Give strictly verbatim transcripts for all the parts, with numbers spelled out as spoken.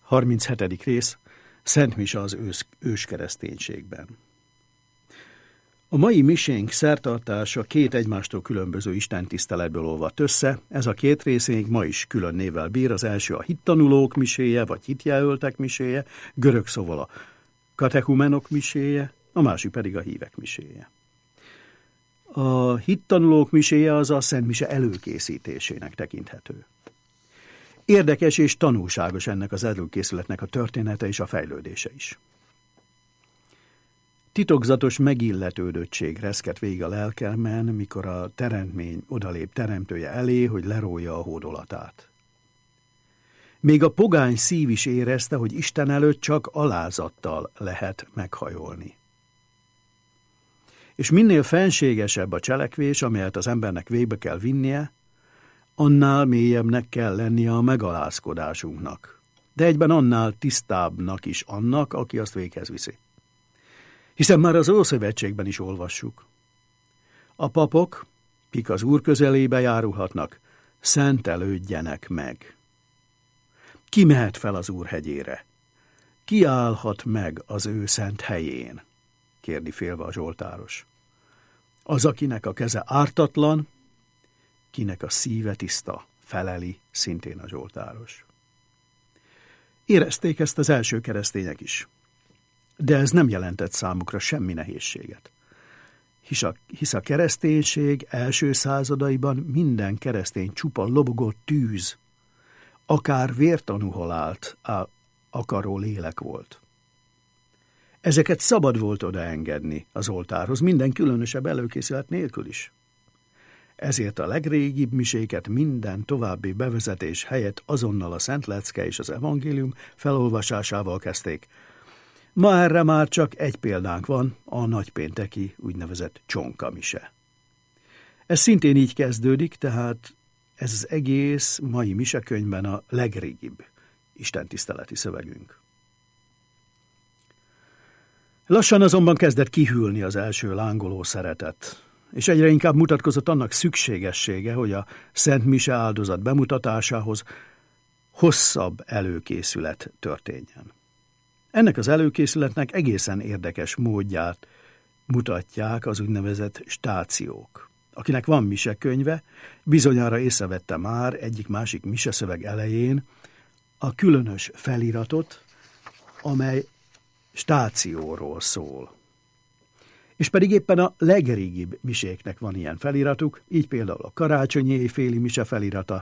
harminchetedik rész. Szent Mise az ős, őskereszténységben. A mai misénk szertartása két egymástól különböző istentiszteletből olvadt össze. Ez a két részénk ma is külön névvel bír. Az első a hittanulók miséje, vagy hitjelöltek miséje, görög szóval a katechumenok miséje, a másik pedig a hívek miséje. A hittanulók miséje az a Szent Mise előkészítésének tekinthető. Érdekes és tanulságos ennek az előkészületnek a története és a fejlődése is. Titokzatos megilletődöttség reszket végig a lelkemen, mikor a teremtmény odalép teremtője elé, hogy lerója a hódolatát. Még a pogány szív is érezte, hogy Isten előtt csak alázattal lehet meghajolni. És minél fenségesebb a cselekvés, amelyet az embernek végbe kell vinnie, annál mélyebbnek kell lennie a megalázkodásunknak, de egyben annál tisztábbnak is annak, aki azt véghez viszi. Hiszen már az Ószövetségben is olvassuk. A papok, kik az Úr közelébe járulhatnak, szentelődjenek meg. Ki mehet fel az Úr hegyére? Ki állhat meg az ő szent helyén? Kérdi félve a zsoltáros. Az, akinek a keze ártatlan, kinek a szíve tiszta, feleli szintén a zsoltáros. Érezték ezt az első keresztények is. De ez nem jelentett számukra semmi nehézséget. Hisz a, hisz a kereszténység első századaiban minden keresztény csupa lobogó tűz, akár vértanú halált akaró lélek volt. Ezeket szabad volt odaengedni az oltárhoz, minden különösebb előkészület nélkül is. Ezért a legrégibb miséket minden további bevezetés helyett azonnal a Szent Lecke és az evangélium felolvasásával kezdték. Ma erre már csak egy példánk van, a nagypénteki úgynevezett csonka mise. Ez szintén így kezdődik, tehát ez az egész mai misekönyvben a legrégibb istentiszteleti szövegünk. Lassan azonban kezdett kihűlni az első lángoló szeretet, és egyre inkább mutatkozott annak szükségessége, hogy a Szent Mise áldozat bemutatásához hosszabb előkészület történjen. Ennek az előkészületnek egészen érdekes módját mutatják az úgynevezett stációk. Akinek van misekönyve, bizonyára észrevette már egyik-másik miseszöveg elején a különös feliratot, amely stációról szól. És pedig éppen a legrégibb miséknek van ilyen feliratuk, így például a karácsonyi éjféli mise felirata,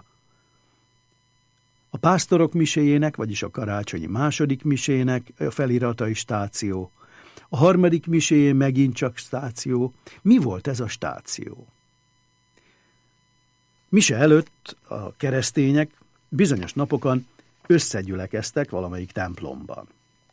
a pásztorok miséjének, vagyis a karácsonyi második misének a felirata is stáció, a harmadik miséjén megint csak stáció. Mi volt ez a stáció? Mise előtt a keresztények bizonyos napokon összegyülekeztek valamelyik templomban.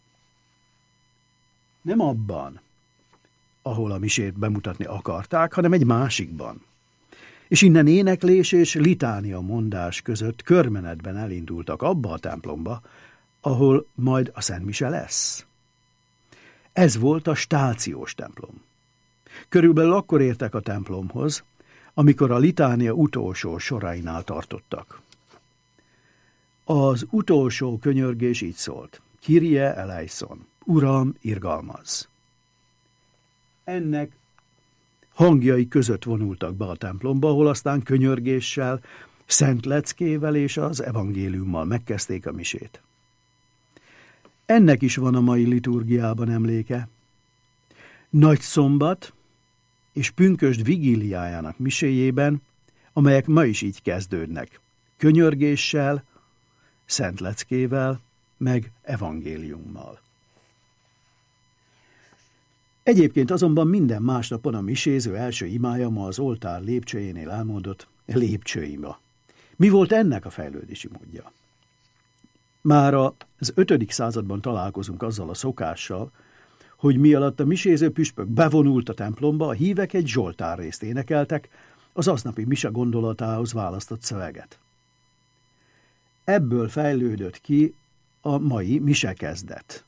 Nem abban, ahol a misét bemutatni akarták, hanem egy másikban. És innen éneklés és litánia mondás között körmenetben elindultak abba a templomba, ahol majd a Szent Mise lesz. Ez volt a stációs templom. Körülbelül akkor értek a templomhoz, amikor a litánia utolsó sorainál tartottak. Az utolsó könyörgés így szólt: Kyrie eleison, Uram, irgalmazz! Ennek hangjai között vonultak be a templomba, ahol aztán könyörgéssel, Szent Leckével és az evangéliummal megkezdték a misét. Ennek is van a mai liturgiában emléke. Nagyszombat és pünkösd vigíliájának miséjében, amelyek ma is így kezdődnek, könyörgéssel, Szent Leckével, meg evangéliummal. Egyébként azonban minden másnapon a miséző első imája ma az oltár lépcsőjénél elmondott lépcsőima. Mi volt ennek a fejlődési módja? Már az ötödik században találkozunk azzal a szokással, hogy mi alatt a miséző püspök bevonult a templomba, a hívek egy zsoltárrészt énekeltek, az aznapi mise gondolatához választott szöveget. Ebből fejlődött ki a mai misekezdet.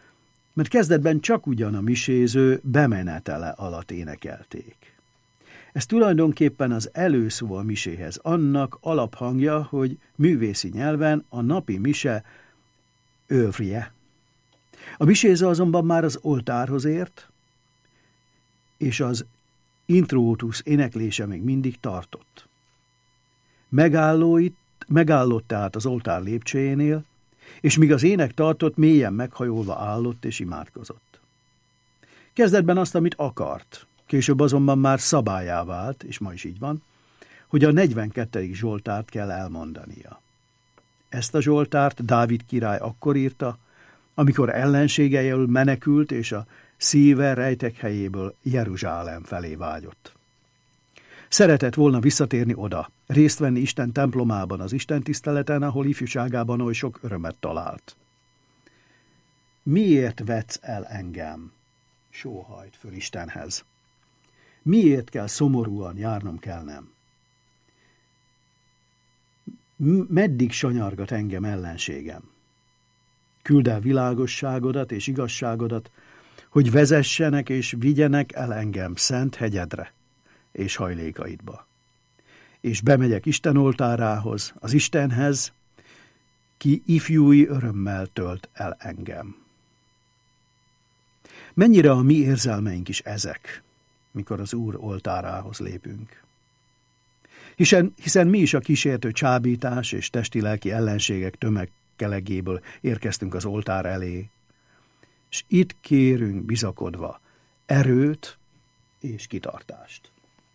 Mert kezdetben csak ugyan a miséző bemenetele alatt énekelték. Ez tulajdonképpen az előszó a miséhez, annak alaphangja, hogy művészi nyelven a napi mise övrie. A miséza azonban már az oltárhoz ért, és az intrótus éneklése még mindig tartott. Megálló itt, megállott tehát az oltár lépcsőjénél, és míg az ének tartott, mélyen meghajolva állott és imádkozott. Kezdetben azt, amit akart, később azonban már szabályá vált, és ma is így van, hogy a negyvenkettedik zsoltárt kell elmondania. Ezt a zsoltárt Dávid király akkor írta, amikor ellensége elől menekült, és a szíve rejtek helyéből Jeruzsálem felé vágyott. Szeretett volna visszatérni oda, részt venni Isten templomában, az Isten tiszteleten, ahol ifjúságában oly sok örömet talált. Miért vetsz el engem? Sóhajt föl Istenhez. Miért kell szomorúan járnom kell nem? Meddig sanyargat engem ellenségem? Küld el világosságodat és igazságodat, hogy vezessenek és vigyenek el engem szent hegyedre és hajlékaidba. És bemegyek Isten oltárához, az Istenhez, ki ifjúi örömmel tölt el engem. Mennyire a mi érzelmeink is ezek, mikor az Úr oltárához lépünk. Hiszen, hiszen mi is a kísértő csábítás és testi-lelki ellenségek tömegkelegéből érkeztünk az oltár elé, és itt kérünk bizakodva erőt és kitartást.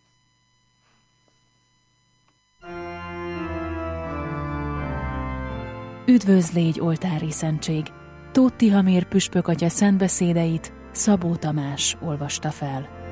Üdvözl légy, oltári szentség! Tóth Tihamér püspök atya szentbeszédeit Szabó Tamás olvasta fel.